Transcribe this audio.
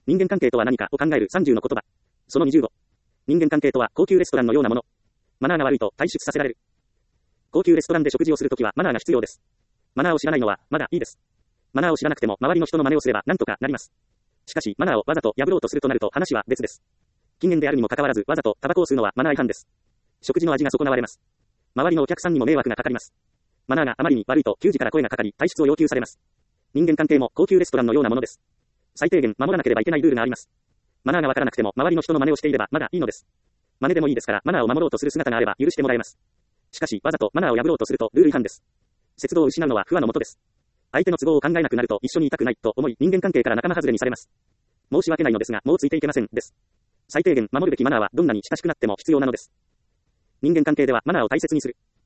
人間関係とは何かを考える30の言葉。その20語。人間関係とは高級レストランのようなもの。マナーが悪いと退出させられる。高級レストランで食事をするときはマナーが必要です。マナーを知らないのはまだいいです。マナーを知らなくても周りの人の真似をすれば何とかなります。しかしマナーをわざと破ろうとするとなると話は別です。禁煙であるにもかかわらずわざとタバコを吸うのはマナー違反です。食事の味が損なわれます。周りのお客さんにも迷惑がかかります。マナーがあまりに悪いと給仕から声がかかり退出を要求されます。人間関係も高級レストランのようなものです。最低限守らなければいけないルールがあります。マナーがわからなくても周りの人の真似をしていればまだいいのです。真似でもいいですからマナーを守ろうとする姿があれば許してもらえます。しかしわざとマナーを破ろうとするとルール違反です。節度を失うのは不和のもとです。相手の都合を考えなくなると一緒にいたくないと思い人間関係から仲間外れにされます。申し訳ないのですがもうついていけませんです。最低限守るべきマナーはどんなに親しくなっても必要なのです。人間関係ではマナーを大切にする。